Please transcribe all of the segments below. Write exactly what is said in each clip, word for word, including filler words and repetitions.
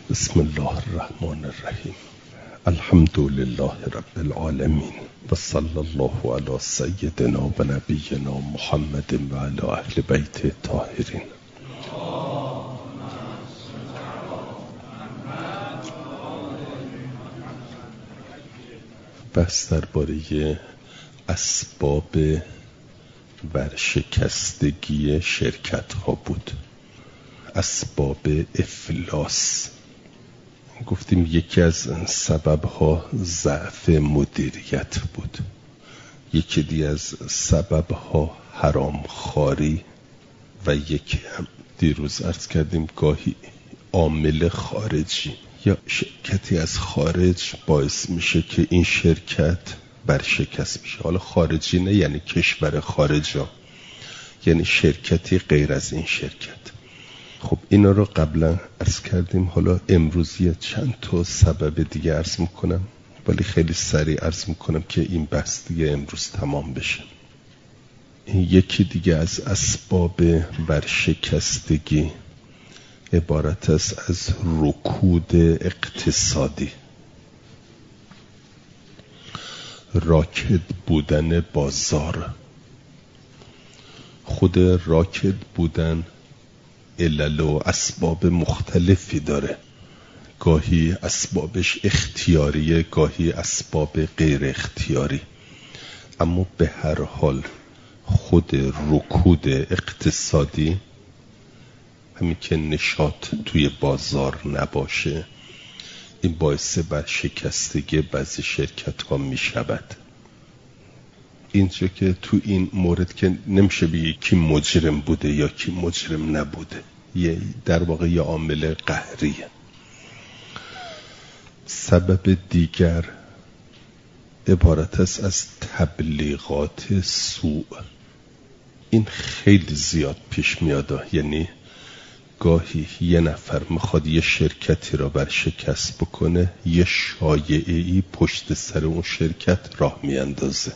بسم الله الرحمن الرحیم. الحمد لله رب العالمین و صلی الله علی سیدنا و نبینا محمد و علی اهل بیت الطاهرین. بحث درباره اسباب ورشکستگی شرکت ها بود، اسباب افلاس. گفتیم یکی از سبب ها ضعف مدیریت بود، یکی دیگه از سبب ها حرام خواری و یکی هم دیروز عرض کردیم گاهی عامل خارجی یا شرکتی از خارج باعث میشه که این شرکت برشکست میشه. حالا خارجی نه یعنی کشور خارج ها، یعنی شرکتی غیر از این شرکت. خب اینا رو قبلا عرض کردیم، حالا امروز یه چند تا سبب دیگه عرض میکنم، ولی خیلی سریع عرض میکنم که این بحث دیگه امروز تمام بشه. یکی دیگه از اسباب ورشکستگی عبارت است از رکود اقتصادی، راکد بودن بازار. خود راکد بودن علل و اسباب مختلفی داره، گاهی اسبابش اختیاریه، گاهی اسباب غیر اختیاری، اما به هر حال خود رکود اقتصادی، همین که نشاط توی بازار نباشه، این باعث برشکستگی بعضی شرکت ها می شود. اینجا که تو این مورد که نمیشه بگی کی مجرم بوده یا کی مجرم نبوده، یه در واقع یه عامل قهریه. سبب دیگر عبارت است از تبلیغات سوء. این خیلی زیاد پیش میاد، یعنی گاهی یه نفر میخواد یه شرکتی را برشکست بکنه، یه شایعه‌ای پشت سر اون شرکت راه میاندازه.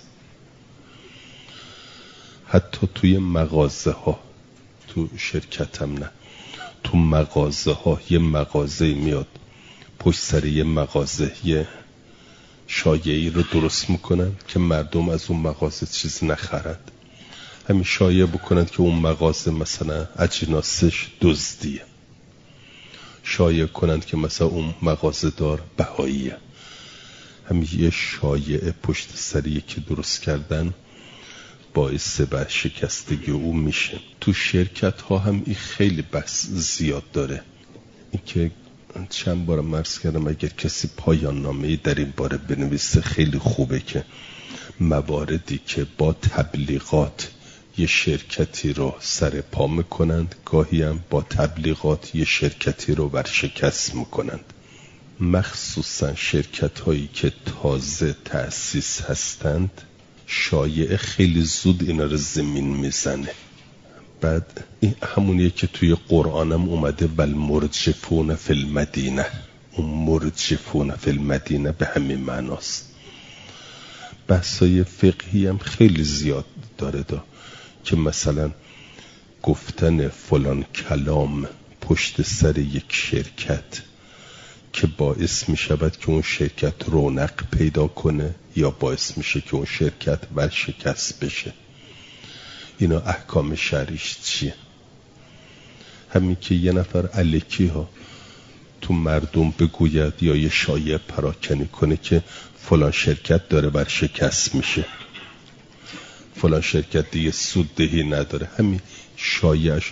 حتی توی مغازه ها، تو شرکت هم نه، تو مغازه ها یه مغازه میاد پشت سر یه مغازه یه شایعی رو درست میکنن که مردم از اون مغازه چیز نخرد. همین شایعه بکنن که اون مغازه مثلا اجناسش دزدیه، شایعه کنن که مثلا اون مغازه دار بهاییه. همین یه شایعه پشت سری که درست کردن باعث برشکستگی او میشه. تو شرکت ها هم این خیلی بحث زیاد داره. این که چند بار عرض کردم اگر کسی پایان نامه‌ای در این باره بنویسه خیلی خوبه، که مواردی که با تبلیغات یه شرکتی رو سر پا میکنند، گاهی هم با تبلیغات یه شرکتی رو برشکست میکنند. مخصوصا شرکت هایی که تازه تأسیس هستند، شایعه خیلی زود اینا رو زمین میزنه. بعد این همونیه که توی قرآنم اومده بل مرجفون فی المدینه. اون مرجفون فی المدینه به همین معناست. بحثای فقهی هم خیلی زیاد داره دا، که مثلا گفتن فلان کلام پشت سر یک شرکت که باعث می شود که اون شرکت رونق پیدا کنه یا باعث میشه که اون شرکت ورشکست بشه. اینا احکام شرعیش چیه؟ همین که یه نفر الکی ها تو مردم بگوید یا یه شایعه پراکنی کنه که فلان شرکت داره ورشکست میشه، فلان شرکت دیگه سوددهی نداره، همین شایعش.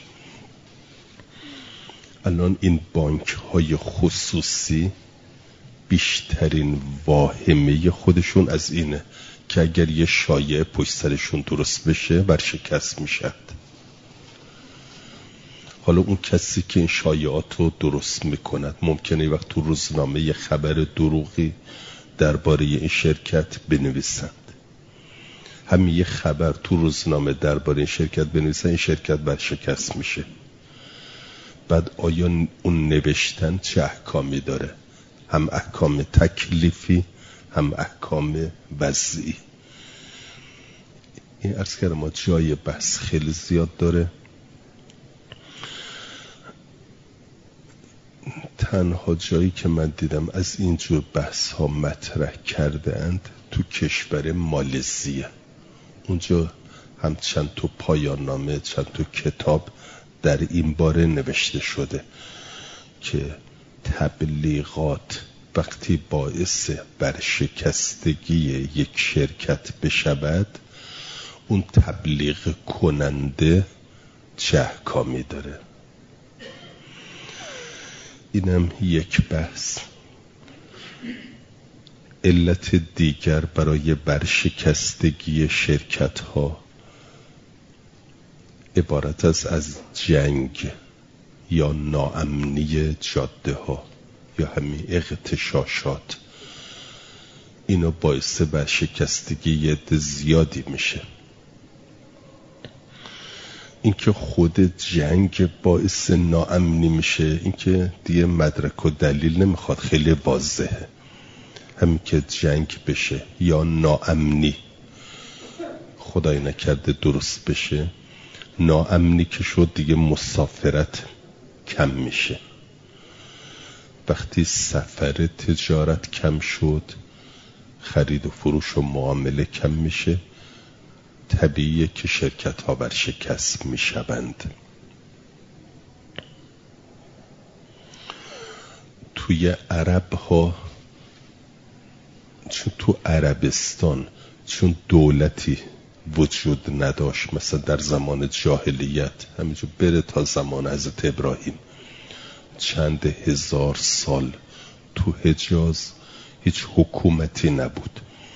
الان این بانک های خصوصی بیشترین واهمه خودشون از اینه که اگر یه شایعه پشت سرشون درست بشه ورشکست میشد. حالا اون کسی که این شایعات رو درست میکند ممکنه وقت تو روزنامه یه خبر دروغی درباره این شرکت بنویسند، همین یه خبر تو روزنامه درباره این شرکت بنویسن، این شرکت ورشکست میشه. بعد آیا اون نوشتن چه احکامی داره؟ هم احکام تکلیفی هم احکام وضعی. این عرض کردم ما جای بحث خیلی زیاد داره. تنها جایی که من دیدم از اینجور بحث ها مطرح کرده اند تو کشور مالزیه. اونجا هم چند تا پایان نامه، چند تا کتاب در این باره نوشته شده که تبلیغات وقتی باعث برشکستگی یک شرکت بشود، اون تبلیغ کننده چه احکامی داره. اینم یک بحث. علت دیگر برای برشکستگی شرکت ها عبارت است از جنگ یا ناامنی جاده ها یا همین اغتشاشات. اینو باعث برشکستگی زیادی میشه. اینکه خود جنگ باعث ناامنی میشه، اینکه دیگه مدرک و دلیل نمیخواد، خیلی واضحه. همین که جنگ بشه یا ناامنی، خدای نکرده درست بشه، ناامنی که شد دیگه مسافرت کم میشه. وقتی سفر تجارت کم شد، خرید و فروش و معامله کم میشه، طبیعیه که شرکت ها ورشکست میشوند. توی عرب ها، چون تو عربستان چون دولتی وجود نداشت، مثلا در زمان جاهلیت، همینجور بره تا زمان حضرت ابراهیم، چند هزار سال تو حجاز هیچ حکومتی نبود.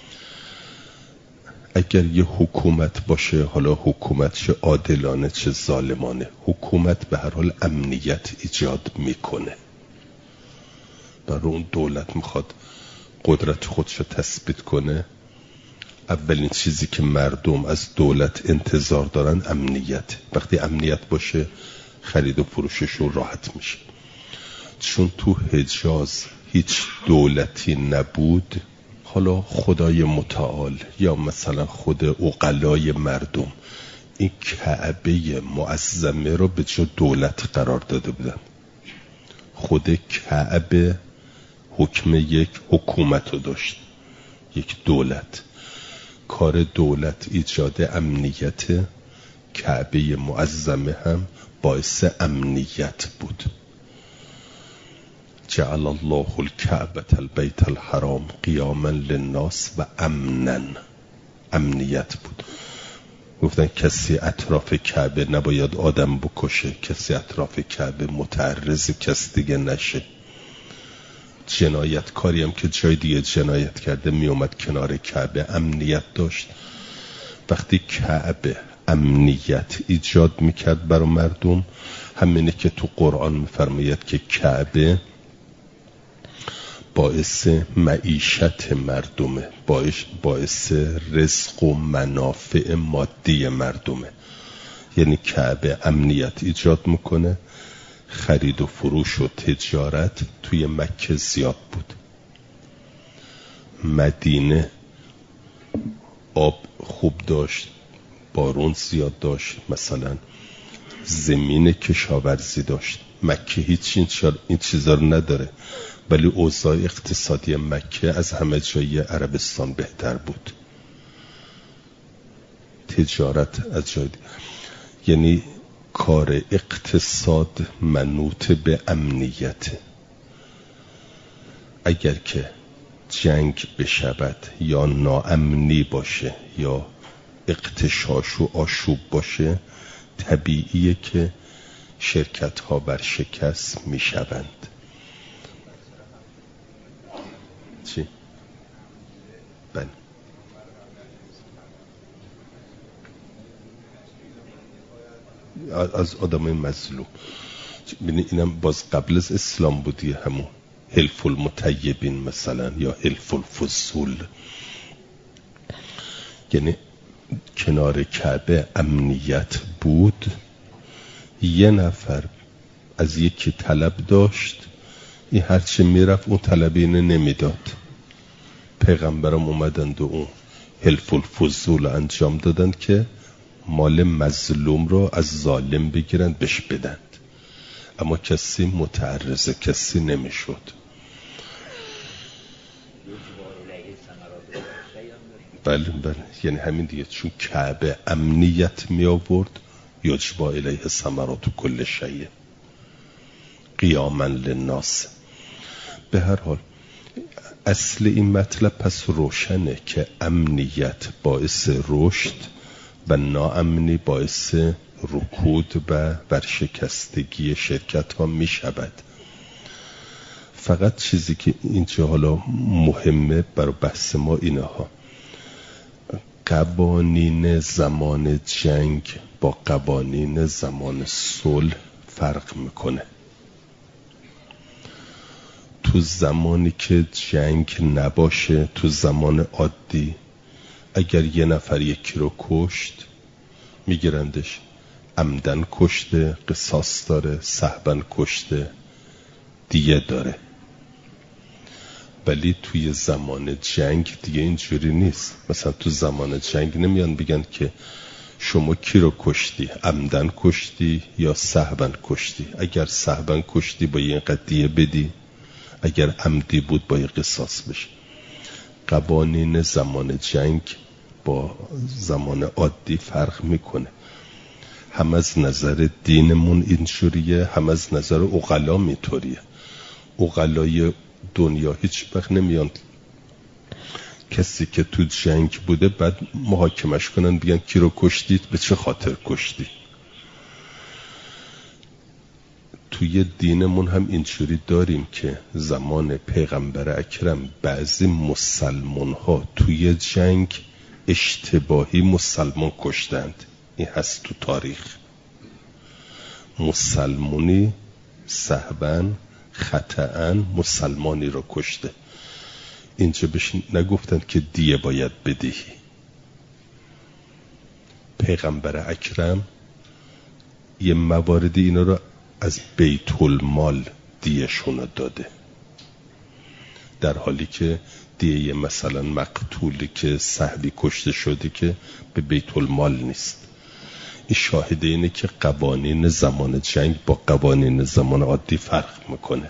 اگر یه حکومت باشه، حالا حکومت چه عادلانه چه ظالمانه، حکومت به هر حال امنیت ایجاد میکنه. برای اون دولت میخواد قدرت خودشو تثبیت کنه، اولین چیزی که مردم از دولت انتظار دارن امنیت. وقتی امنیت باشه، خرید و فروششون راحت میشه. چون تو حجاز هیچ دولتی نبود، حالا خدای متعال یا مثلا خود عقلای مردم این کعبه معظمه رو به جای دولت قرار داده بودن. خود کعبه حکم یک حکومت رو داشت، یک دولت. کار دولت ایجاد امنیت، کعبه معظمه هم باعث امنیت بود. جعل الله الکعبة البیت الحرام قیاما للناس و امنا، امنیت بود. گفتن کسی اطراف کعبه نباید آدم بکشه، کسی اطراف کعبه متعرض کس دیگه نشه. جنایت کاری هم که جای دیگه جنایت کرده می اومد کنار کعبه، امنیت داشت. وقتی کعبه امنیت ایجاد میکرد برای مردم، همینه که تو قرآن میفرماید که کعبه باعث معیشت مردمه، باعث, باعث رزق و منافع مادی مردمه. یعنی کعبه امنیت ایجاد میکنه. خرید و فروش و تجارت توی مکه زیاد بود. مدینه آب خوب داشت، بارون زیاد داشت، مثلا زمین کشاورزی داشت. مکه هیچ این چیزا رو نداره، ولی اوضاع اقتصادی مکه از همه جای عربستان بهتر بود. تجارت از جای دی. یعنی کار اقتصاد منوط به امنیت. اگر که جنگ بشود یا ناامنی باشه یا اغتشاش و آشوب باشه، طبیعیه که شرکت ها برشکست می شوند. چی؟ بله. از آدمای مظلوم. ببینید اینم باز قبل از اسلام بودی، همون حلف المطیبین مثلا یا حلف الفضول. یعنی کنار کعبه امنیت بود، یه نفر از یکی طلب داشت، این هرچی میرفت اون طلب اینه نمیداد. پیغمبرم اومدند و اون حلف الفضول انجام دادند که مال مظلوم رو از ظالم بگیرند بهش بدند. اما کسی متعرض کسی نمیشد. بله بله، یعنی همین دیگه، چون کعبه امنیت می آورد، یجبا الیه ثمرات کل شیء قیاما للناس. به هر حال اصل این مطلب پس روشنه که امنیت باعث رشد و ناامنی باعث رکود و ورشکستگی شرکت ها می شود. فقط چیزی که اینجا حالا مهمه برای بحث ما اینه ها، قوانین زمان جنگ با قوانین زمان صلح فرق میکنه. تو زمانی که جنگ نباشه، تو زمان عادی، اگر یه نفر یکی رو کشت میگیرندش، عمدن کشته قصاص داره، سهبن کشته دیگه داره. ولی توی زمان جنگ دیگه اینجوری نیست. مثلا تو زمان جنگ نمیان بگن که شما کی رو کشتی، عمدن کشتی یا سهبن کشتی. اگر سهبن کشتی با یه قضیه بدی، اگر عمدی بود با یه قصاص بشه. قوانین زمان جنگ با زمان عادی فرق میکنه. هم از نظر دینمون اینجوریه، هم از نظر عقلا میطوریه. عقلای دنیا هیچ وقت نمیان کسی که تو جنگ بوده بعد محاکمش کنن بگن کی رو کشتید، به چه خاطر کشتی. توی دینمون هم اینجوری داریم که زمان پیغمبر اکرم بعضی مسلمان ها توی جنگ اشتباهی مسلمان کشتند. این هست تو تاریخ. مسلمانی سهواً خطأً مسلمانی رو کشته. اینجا بهش نگفتن که دیه باید بدهی. پیغمبر اکرم یه مواردی اینا رو از بیت المال دیهشون داده، در حالی که دیه مثلا مقتولی که سهوی کشته شده که به بیت المال نیست. این شاهده اینه که قوانین زمان جنگ با قوانین زمان عادی فرق میکنه.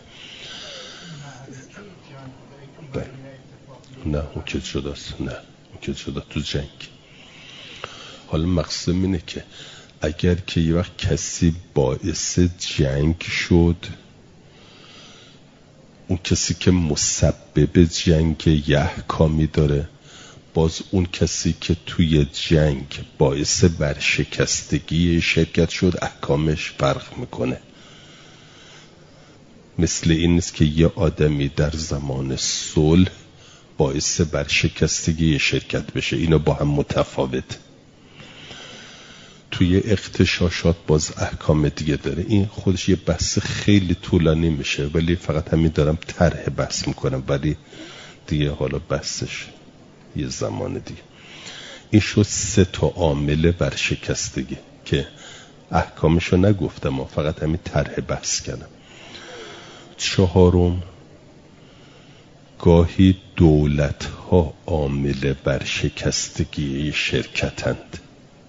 نه اون که جداست، نه اون که جدا تو جنگ. حالا مقصد اینه که اگر که یه وقت کسی باعث جنگ شد، اون کسی که مسبب جنگ یه احکامی داره، باز اون کسی که توی جنگ باعث ورشکستگی شرکت شد احکامش فرق میکنه. مثل این نیست که یه آدمی در زمان صلح باعث ورشکستگی شرکت بشه. اینا با هم متفاوت. توی اغتشاشات باز احکام دیگه داره. این خودش یه بحث خیلی طولانی میشه، ولی فقط همین دارم طرح بحث میکنم، ولی دیگه حالا بحثش یه زمان دیگه. این شد سه تا عامل ورشکستگی که احکامشو نگفتم، فقط همین طرح بحث کردم. چهارم، گاهی دولت ها عامل ورشکستگی شرکتند.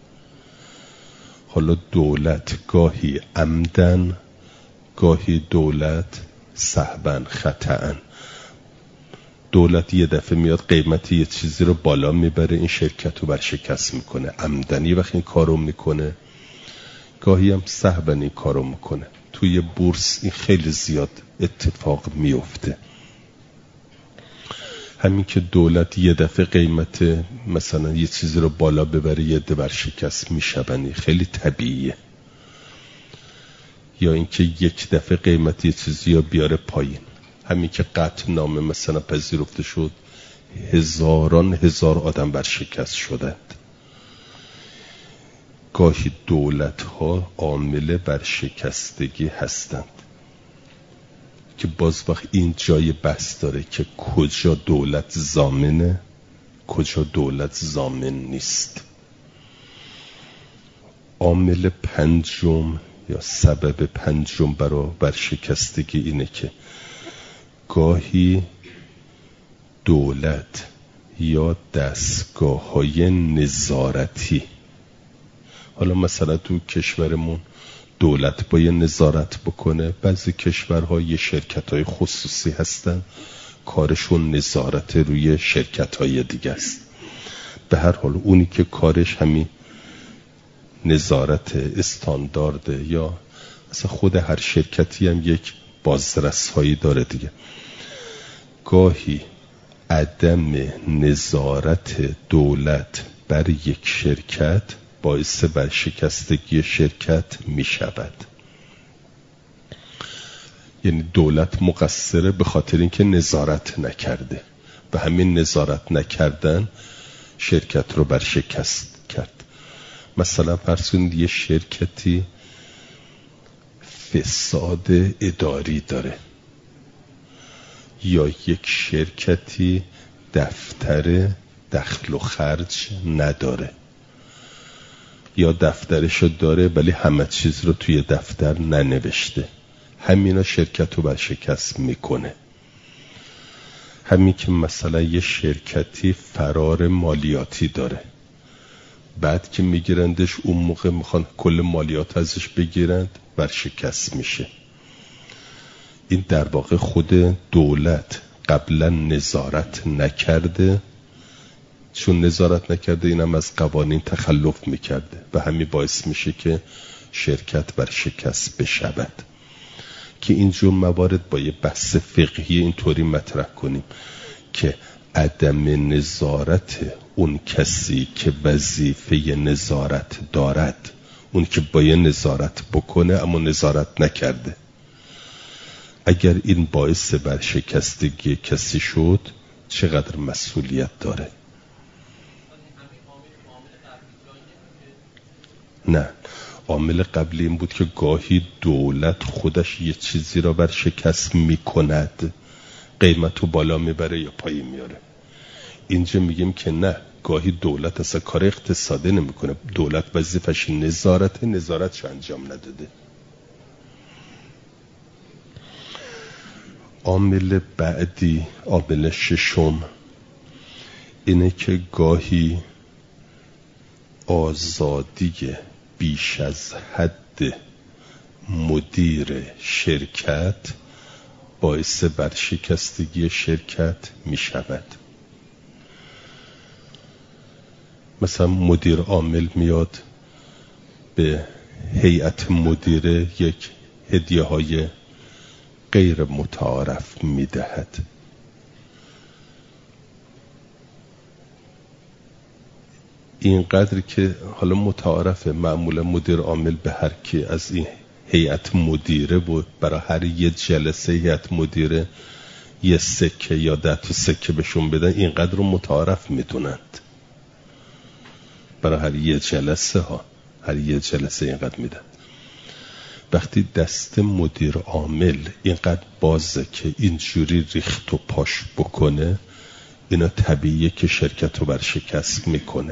حالا دولت گاهی عمدن، گاهی دولت سهواً خطأً. دولت یه دفعه میاد قیمت یه چیزی رو بالا میبره، این شرکت رو ورشکست میکنه، عمدنی وقت این کارو میکنه، گاهی هم سهواً این کارو میکنه. توی بورس این خیلی زیاد اتفاق میفته. همین که دولت یه دفعه قیمت مثلا یه چیزی رو بالا ببره، یه دفعه ورشکست میشونی، خیلی طبیعیه. یا اینکه یک دفعه قیمت یه چیزی رو بیاره پایین. همین که قطع نامه مثلا پذیرفته شد، هزاران هزار آدم ورشکست شدند. گاهی دولت ها عامل ورشکستگی هستند که باز وقت این جای بحث داره که کجا دولت ضامنه، کجا دولت ضامن نیست. عامل پنجم یا سبب پنجم برای ورشکستگی اینه که گاهی دولت یا دستگاه های نظارتی، حالا مثلا تو کشورمون دولت باید نظارت بکنه. بعضی کشورها یه شرکت‌های خصوصی هستن کارشون نظارت روی شرکت‌های دیگه است. به هر حال اونی که کارش همین نظارت استاندارده، یا مثلا خود هر شرکتی هم یک بازرس‌هایی داره دیگه. گاهی عدم نظارت دولت بر یک شرکت باعث ورشکستگی شرکت می شود. یعنی دولت مقصره به خاطر اینکه نظارت نکرده، به همین نظارت نکردن شرکت رو ورشکست کرد. مثلا فرض کنید یه شرکتی فساد اداری داره، یا یک شرکتی دفتر دخل و خرج نداره، یا دفترشو داره ولی همه چیز رو توی دفتر ننوشته. همینا شرکت رو ورشکست میکنه. همین که مثلا یه شرکتی فرار مالیاتی داره، بعد که میگیرندش اون موقع میخوان کل مالیات ازش بگیرند، ورشکست میشه. این در واقع خود دولت قبلا نظارت نکرده، چون نظارت نکرده اینم از قوانین تخلف میکرده و همین باعث میشه که شرکت ورشکست بشود. که اینجور موارد با یه بحث فقهی اینطوری مطرح کنیم که عدم نظارت اون کسی که وظیفه نظارت دارد، اون که باید نظارت بکنه اما نظارت نکرده، اگر این باعث ورشکستگی کسی شد چقدر مسئولیت داره؟ نه، عامل قبلی این بود که گاهی دولت خودش یه چیزی را ورشکست میکند، قیمتو بالا میبره یا پایین میاره. اینجا میگیم که نه، گاهی دولت اصلا کار اقتصادی نمیکنه، دولت وظیفش نظارت، نظارتش انجام نداده. عامل بعدی، عامل ششم، اینه که گاهی آزادی بیش از حد مدیر شرکت باعث ورشکستگی شرکت می شود. مثلا مدیر عامل میاد به هیئت مدیره یک هدیه های غیر متعارف می دهد. اینقدر که حالا متعارفه، معمولا مدیر عامل به هر کی از این هیئت مدیره بود برای هر یه جلسه هیئت مدیره یه سکه یا ده تا سکه بهشون بدن، اینقدر رو متعارف میدونند. برای هر یه جلسه ها، هر یه جلسه اینقدر میدن. وقتی دست مدیر عامل اینقدر بازه که اینجوری ریخت و پاش بکنه، اینا طبیعیه که شرکت رو ورشکست میکنه.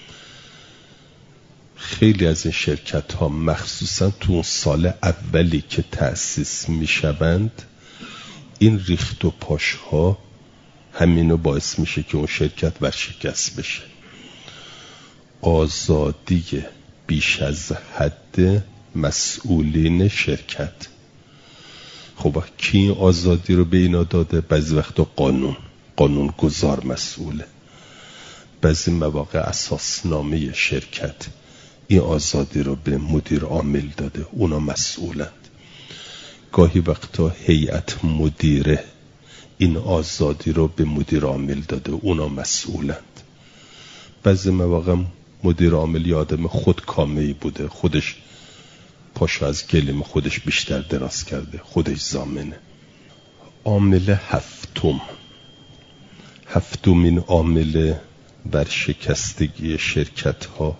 خیلی از این شرکت ها مخصوصا تو اون سال اولی که تأسیس میشوند، این ریخت و پاش ها همینو باعث میشه که اون شرکت ورشکست بشه. آزادی بیش از حد مسئولین شرکت. خب کی آزادی رو به اینا داده؟ بعضی وقتا قانون قانون گذار مسئوله، بعضی مواقع اساسنامه شرکت این آزادی رو به مدیر عامل داده، اونا مسئولند. گاهی وقتا هیئت مدیره این آزادی رو به مدیر عامل داده، اونا مسئولند. بعضی مواقع مدیر عامل یه آدم خودکامه‌ای بوده، خودش پاشو از گلیم خودش بیشتر دراز کرده، خودش ضامنه. عامل هفتم، هفتمین عامل ورشکستگی شرکت ها،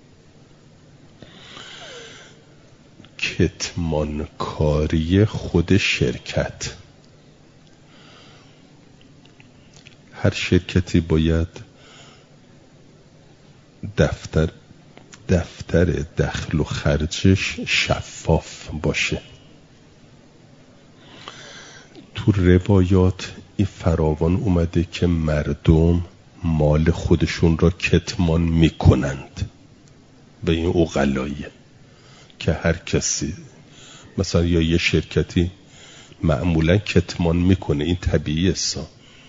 کتمانکاری خود شرکت. هر شرکتی باید دفتر دفتر دخل و خرجش شفاف باشه. تو روایات این فراوان اومده که مردم مال خودشون را کتمان میکنند و این عقلاییه. که هر کسی مثلا یا یه شرکتی معمولا کتمان میکنه، این طبیعی است،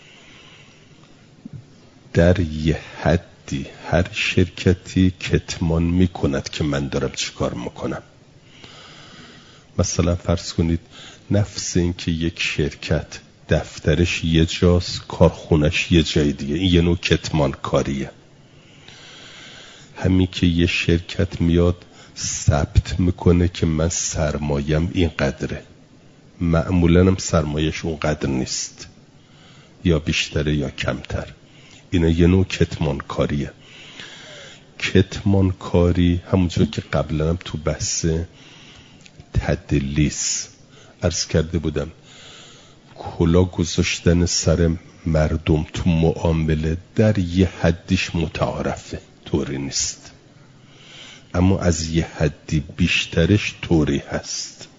در یه حدی هر شرکتی کتمان میکند که من دارم چی کار میکنم. مثلا فرض کنید نفس این که یک شرکت دفترش یه جاست، کارخونش یه جای دیگه، این یه نوع کتمان کاریه. همین که یه شرکت میاد ثبت میکنه که من سرمایم این قدره، معمولا هم سرمایش اون قدر نیست، یا بیشتره یا کمتر، اینا یه نوع کتمان کاریه. کتمان کاری همونجور که قبلا هم تو بحث تدلیس عرض کرده بودم، کلا گذاشتن سر مردم تو معامله در یه حدیش متعارفه، طوری نیست، اما از یه حدی بیشترش طوری هست.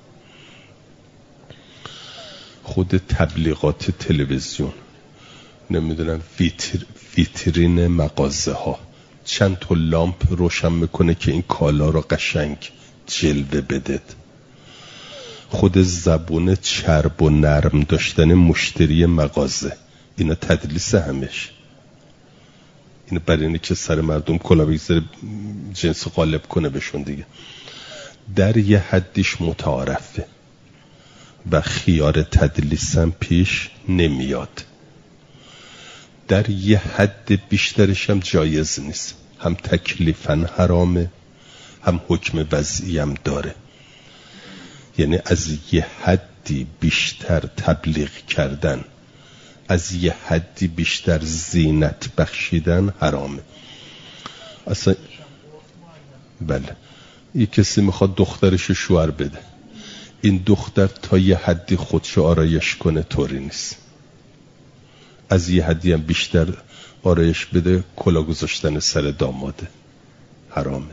خود تبلیغات تلویزیون، نمیدونم ویتر، ویترین مغازه ها چند تا لامپ روشن میکنه که این کالا رو قشنگ جلوه بده. خود زبون چرب و نرم داشتن مشتری مغازه، اینا تدلیس همش. این برای اینه که سر مردم کلا بگذاره جنس غالب کنه بهشون دیگه. در یه حدیش متعارفه و خیار تدلیس هم پیش نمیاد. در یه حد بیشترش هم جایز نیست، هم تکلیفاً حرامه هم حکم وضعی هم داره. یعنی از یه حدی بیشتر تبلیغ کردن، از یه حدی بیشتر زینت بخشیدن حرامه. اصلا بله، یه کسی میخواد دخترش شوهر بده، این دختر تا یه حدی خودشو آرایش کنه طوری نیست، از یه حدی هم بیشتر آرایش بده کلا گذاشتن سر داماده حرامه.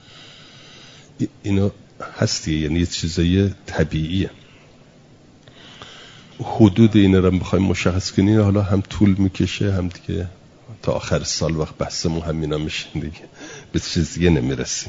اینو هستیه، یعنی یه چیزای طبیعیه. حدود این رو بخوایم مشخص کنیم حالا هم طول میکشه، هم دیگه تا آخر سال وقت بحثمون همینا میشه دیگه، به چیز دیگه نمیرسیم.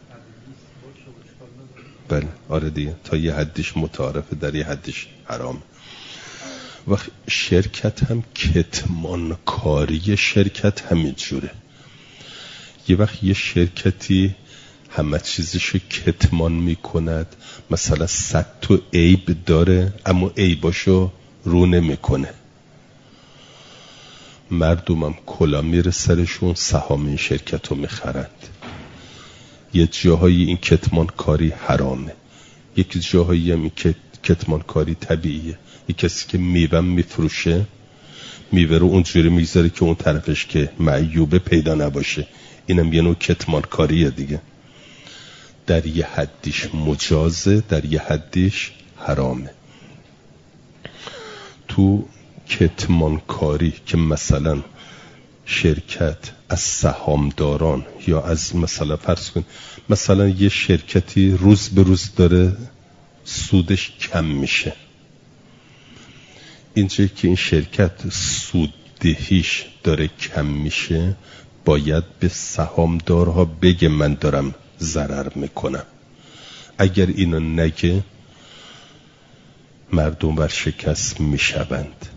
بله آره دیگه، تا یه حدیش متعارفه، در یه حدیش حرام. و شرکت هم کتمان کاری شرکت همین جوره. یه وقت یه شرکتی همه چیزشو کتمان میکند، مثلا صد تا عیب داره اما عیباشو رو نمیکنه، مردمم کلا میره سرشون، سهام این شرکت رو میخرند. یه جاهایی این کتمان کاری حرامه، یک جاهایی هم این کتمان کاری طبیعیه. یک کسی که میوه میفروشه، میوه رو اونجوری میذاره که اون طرفش که معیوبه پیدا نباشه، اینم یه نوع کتمان کاریه دیگه. در یه حدیش مجازه، در یه حدیش حرامه. تو کتمان کاری که مثلا شرکت از سهامداران یا از مثلا فرض کن مثلا یه شرکتی روز به روز داره سودش کم میشه، اینجا که این شرکت سوددهیش داره کم میشه باید به سهامدارها بگه من دارم ضرر میکنم. اگر اینو نگه مردم ورشکست میشوند.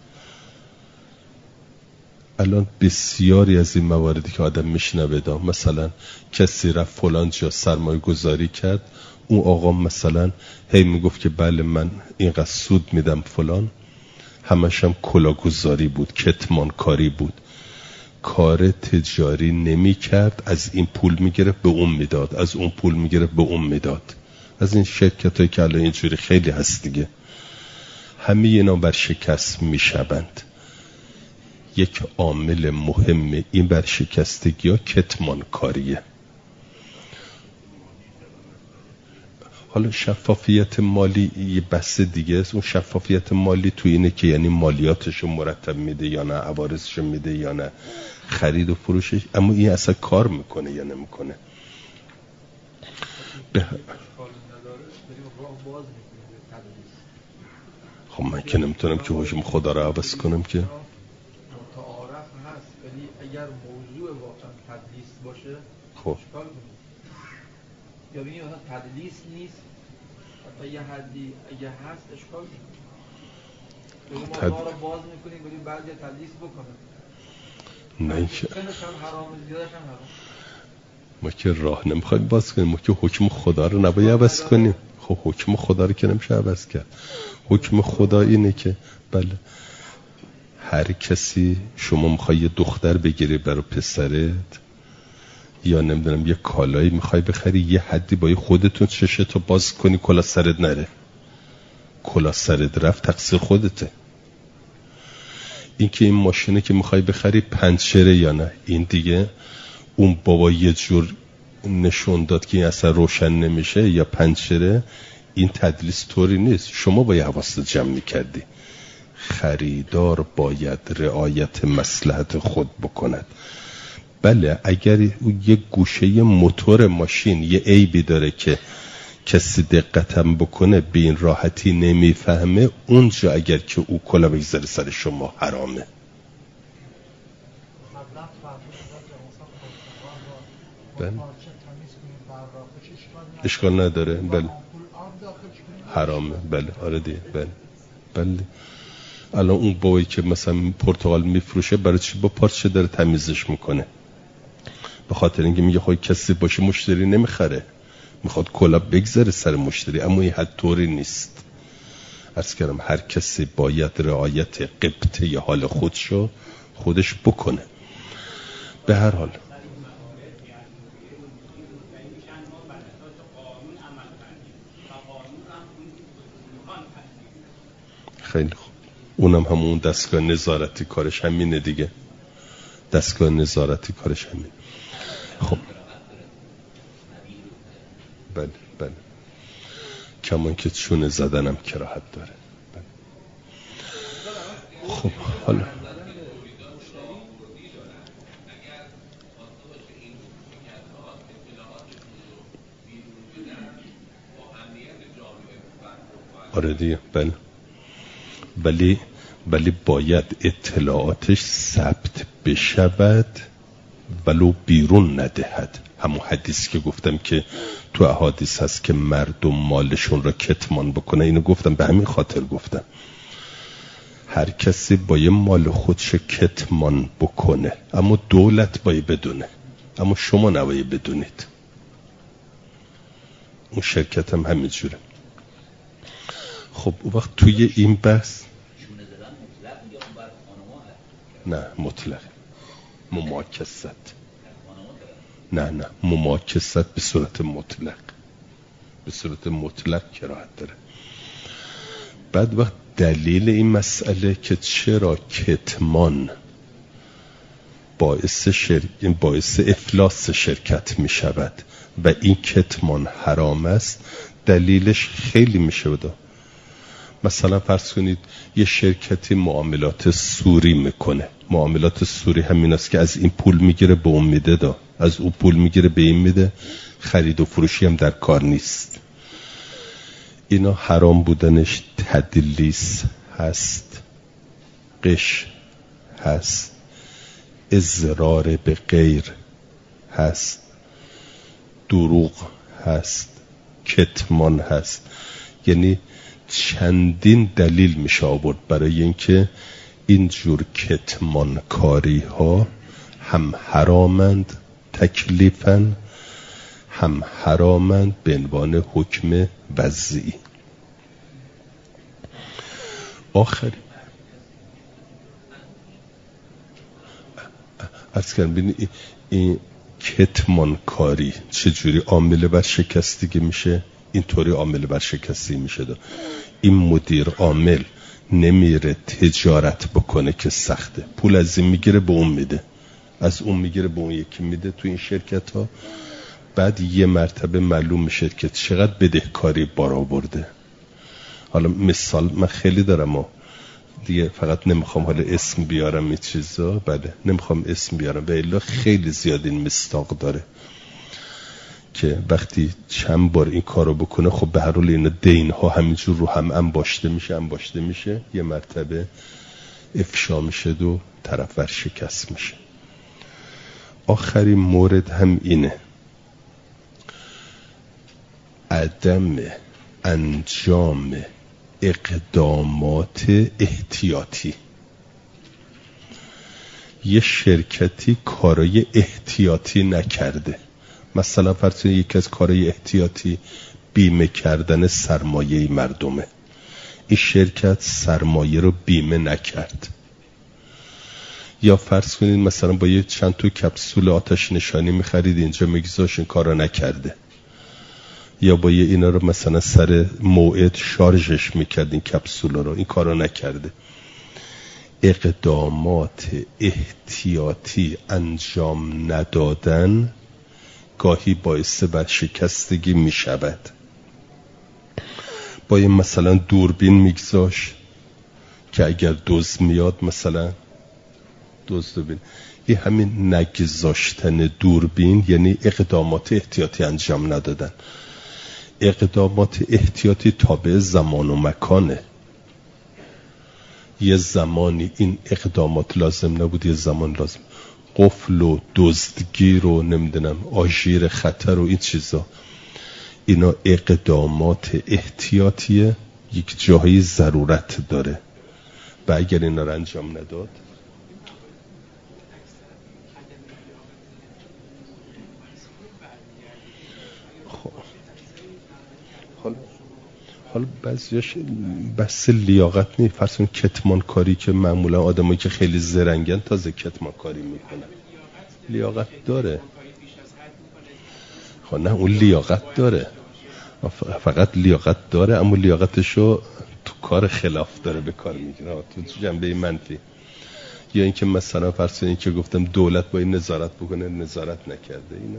الان بسیاری از این مواردی که آدم میشنوه، مثلا کسی رفت فلان جا سرمایه گذاری کرد، اون آقا مثلا هی میگفت که بله من اینقدر سود میدم فلان، همش هم کلاگذاری بود، کتمان کاری بود، کار تجاری نمی کرد، از این پول میگرفت به اون میداد، از اون پول میگرفت به اون میداد. از این شرکت هایی که الان اینجوری خیلی هست دیگه، همه اینا برشکست میشوند. یک عامل مهم این برشکستگی ها کتمان کاریه. حالا شفافیت مالی یه بحث دیگه است. اون شفافیت مالی تو اینه که یعنی مالیاتشو مرتب میده یا نه، عوارضشو میده یا نه، خرید و فروشش، اما این اصلا کار میکنه یا نمیکنه. به... خب من که نمیتونم که حکم خدا رو عوض کنم که. متعارف هست، ولی اگر موضوع واقعا تدلیس باشه خب یا ببینید مثلا تدلیس نیست تا یه حدی اگه هست اشکال نیست بگیم ما راه رو باز میکنیم بگیم بعضی تدلیس بکنه نه اینکه خیلیش هم حرام زیادش هم حرام ما که راه نمیخوایم باز کنیم، ما که حکم خدا رو نباید عوض کنیم. خب حکم خدا رو که نمیشه عوض کرد. حکم خدا اینه که بله هر کسی شما میخوای یه دختر بگیری برای پسرت یا نمیدونم یه کالایی میخوای بخری، یه حدی با خودتون چشتو باز کنی کلا سرت نره. کلا سرت رفت تقصیر خودته. این که این ماشینه که میخوای بخری پنچره یا نه، این دیگه اون بابا یه جور نشون داد که این اصلا روشن نمیشه یا پنچره، این تدلیس طوری نیست. شما باید حواست جمع میکردی. خریدار باید رعایت مصلحت خود بکند. بله اگر یه گوشه یه موتور ماشین یه عیبی داره که کسی دقتم بکنه به این راحتی نمیفهمه، اونجا اگر که او کلا بگذاره سر شما حرامه. بله اشکال نداره. بله حرامه. بله آره دیگه. بله بله الان اون بابایی که مثلا پرتقال میفروشه برای چی با پارچه داره تمیزش میکنه؟ به خاطر اینکه میگه خواهی کسی باشه مشتری نمیخره، میخواد کلا بگذاره سر مشتری. اما این حد طوری نیست. عرض کردم هر کسی باید رعایت قبطه حال خودشو خودش بکنه. به هر حال خیلی خوب، اونم همون دستگاه نظارتی کارش همینه دیگه. دستگاه نظارتی کارش همین. خب بله بله کمان که چونه زدنم کراهت داره. بله. خب حالا آره دیگه. بله ولی ولی باید اطلاعاتش ثبت بشود ولو بیرون ندهد. همون حدیث که گفتم که تو احادیث هست که مردم مالشون را کتمان بکنه، اینو گفتم به همین خاطر گفتم هر کسی باید مال خودش کتمان بکنه، اما دولت باید بدونه، اما شما نباید بدونید. اون شرکت هم همین جوره. خب اون وقت توی این بحث نه مطلق مماکست، نه نه مماکست به صورت مطلق، به صورت مطلق کراهت داره. بعد وقت دلیل این مسئله که چرا کتمان باعث شر... باعث افلاس شرکت می شود و این کتمان حرام است، دلیلش خیلی می شود. مثلا فرض کنید یه شرکتی معاملات سوری میکنه. معاملات سوری همین است که از این پول میگیره به اون میده، دا از اون پول میگیره به این میده، خرید و فروشی هم در کار نیست. اینا حرام بودنش تدلیس هست، غش هست، اضرار به غیر هست، دروغ هست، کتمان هست. یعنی چندین دلیل میشه آورد برای اینکه اینجور کتمان کاری ها هم حرامند تکلیفاً، هم حرامند به عنوان حکم وضعی. آخری عرض کردم ببینید این کتمان کاری چجوری عامل بر شکستگی میشه، اینطوری عامل بر شکستی میشه. دا این مدیر عامل نمیره تجارت بکنه که سخته، پول از این میگیره به اون میده، از اون میگیره به اون یکی میده تو این شرکت ها. بعد یه مرتبه معلوم میشه که چقدر بدهکاری بار آورده. حالا مثال من خیلی دارم و دیگه فقط نمیخوام حالا اسم بیارم این چیزا، بله نمیخوام اسم بیارم، به الا خیلی زیاد این مستاق داره که وقتی چند بار این کارو بکنه خب به هر حال اینا دین ها همینجور رو هم انباشته میشه انباشته میشه یه مرتبه افشا میشه و طرف ورشکست میشه. آخرین مورد هم اینه، عدم انجام اقدامات احتیاطی. یه شرکتی کارای احتیاطی نکرده، مثلا فرض کنید یکی از کارهای احتیاطی بیمه کردن سرمایه مردمه. این شرکت سرمایه رو بیمه نکرد. یا فرض کنید مثلا با یه چند تا کپسول آتش نشانی می‌خرید اینجا میگذاشت، این کارو نکرده. یا با یه اینا رو مثلا سر موعد شارژش میکرد این کپسولا رو، این کارو نکرده. اقدامات احتیاطی انجام ندادن گاهی باعث برشکستگی میشود. با این مثلا دوربین میگذاشت که اگر دزد میاد مثلا دزد ببین. این همین نگذاشتن دوربین یعنی اقدامات احتیاطی انجام ندادن. اقدامات احتیاطی تابع زمان و مکانه. یه زمانی این اقدامات لازم نبود، یه زمان لازم. قفل و دزدگیر و نمیدونم آژیر خطر و این چیزا، اینا اقدامات احتیاطیه، یک جایی ضرورت داره و اگر اینا رو انجام نداد خب حالا حالا بعضیش بس لیاقت نی. فرض کن کتمان کاری که معمولا آدمایی که خیلی زرنگن تازه کتمان کاری میکنن، لیاقت داره. خب نه اون لیاقت داره، فقط لیاقت داره، اما لیاقتشو تو کار خلاف داره به کار میگیره، تو جنبه منفی. یا اینکه مثلا فرض کن اینکه گفتم دولت باید نظارت بکنه، نظارت نکرده. اینا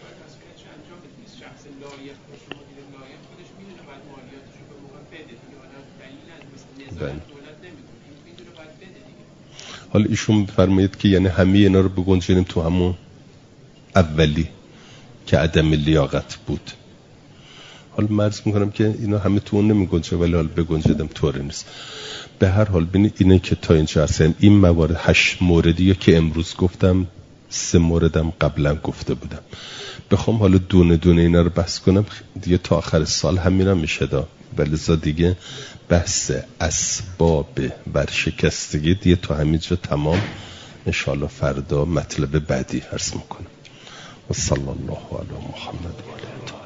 حالا ایشون فرمایید که یعنی همه اینا رو بگنجونیم تو همون اولی که عدم لیاقت بود. حالا مرز میکنم که اینا همه تو اون نمیگنجه، ولی حالا بگنجدم طوری نیست. به هر حال ببینید اینه که تا اینجا هستم. این موارد هشت موردیه که امروز گفتم، سه موردم قبلا گفته بودم. بخوام حالا دونه دونه اینا رو بحث کنم دیگه تا آخر سال همینم میشه دا، ولی دیگه بحث اسباب ورشکستگی دیگه تا همینجا تمام. انشاءالله فردا مطلب بعدی عرض میکنم. و صلی الله علی محمد و علیه